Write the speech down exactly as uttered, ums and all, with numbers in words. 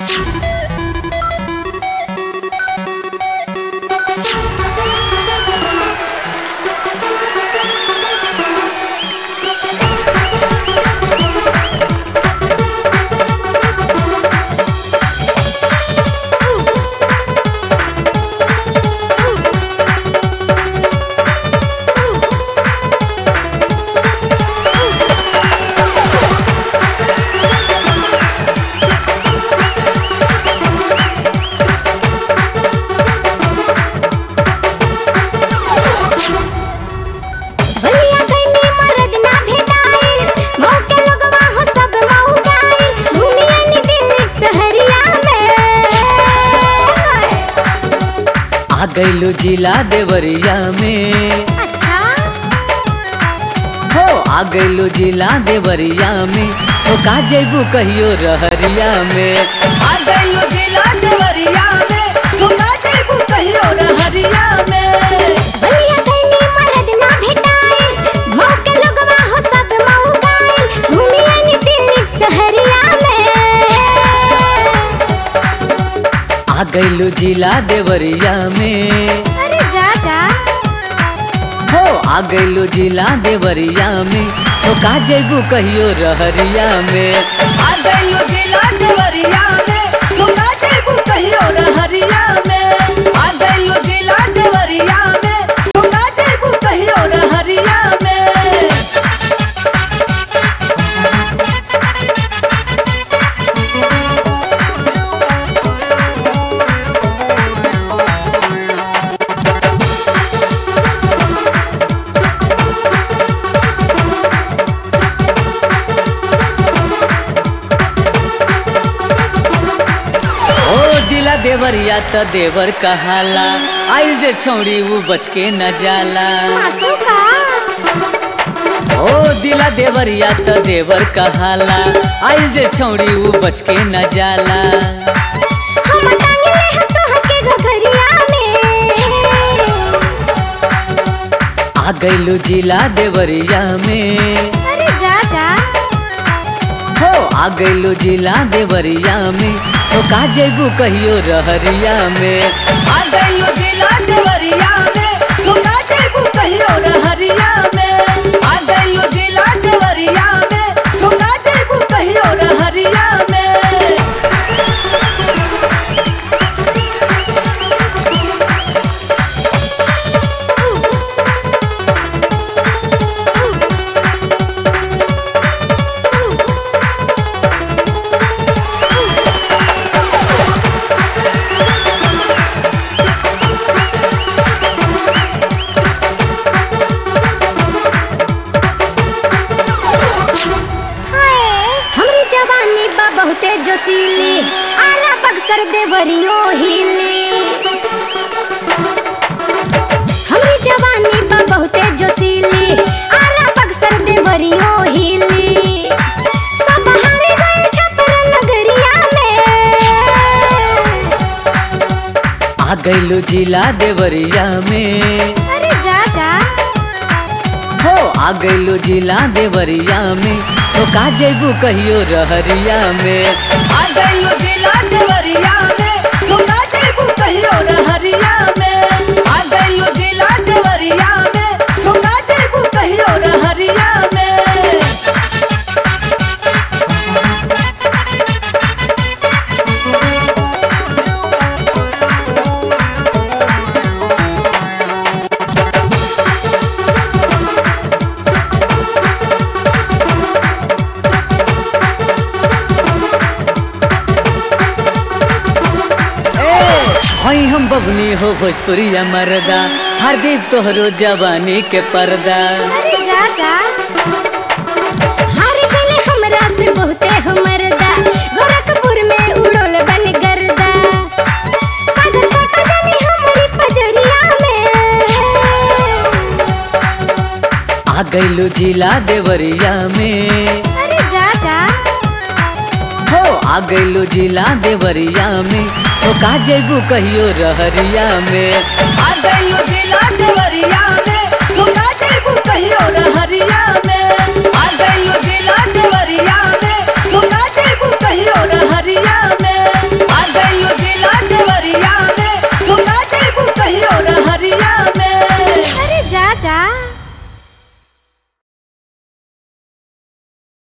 गैलू जिला देवरिया में। अच्छा हो आ गैलू जिला देवरिया में। हो का जेबू कहियो रहरिया में। आ गैलू जिला देवरिया में। हो का जेबू कहियो रहरिया में। भैया कहीं मरद ना भेटाए मऊ के लोगवा हो सब मऊ गाए घूमिया नी दिल्ली शहरिया में। आ गैलू जिला देवरिया में। अरे जा जा हो आ गैलू जिला देवरिया में। हो का जेबू कहियो रहरिया में। आ गैलू जिला देवरिया में। हो का जेबू कहियो रहरिया में। आ गैलू जिला देवरिया में। हो का जेबू कहियो रहरिया में। जिला देवरिया त देवर कहाला आइल जे छौड़ी वो बच के न जाला। सासू का ओ दिला देवरिया त देवर कहाला आइल जे छौड़ी वो बच के न जाला। हम टांगे हम तो हके घघरिया में। आ गैलू जिला देवरिया में। अरे जा जा हो आ गैलू जिला देवरिया में। हो का जेबू कहियो रहरिया में। आ गैलू जिला देवरिया में। हो का जेबू कहियो रहरिया में। आ गैलू जिला देवरिया में। हो का जेबू कहियो रहरिया में। हमरी जवानी बा बहुते जोशीली आला बक्सर देवरियो हिली। हमरी जवानी बा बहुते जोशीली आला बक्सर देवरियो हिली। सब हारे गए छपर नगरिया में। आ गैलू जिला देवरिया में। अरे जा जा हो आ गैलू जिला देवरिया में। हो का जेबू कहियो रहरिया में। आ गैलू जिला देवरिया में। हो का जेबू कहियो रहरिया में। आ गैलू जिला देवरिया में। हो का जेबू कहियो रहरिया में। हई हम बबनी हो भोजपुरिया मरदा हरदीप तोहरो जवानी के पर्दा। अरे जा जा हारे गले हमरा से बहुते हो मरदा गोरखपुर में उड़ोल बन गर्दा। सागर छोटा जानी हमारी पजरिया में। आ गैलू जिला देवरिया में। अरे जा जा हो आ गैलू जिला देवरिया में। हो का जेबू कहियो रहरिया में। आ गैलू जिला देवरिया में। हो का जेबू कहियो रहरिया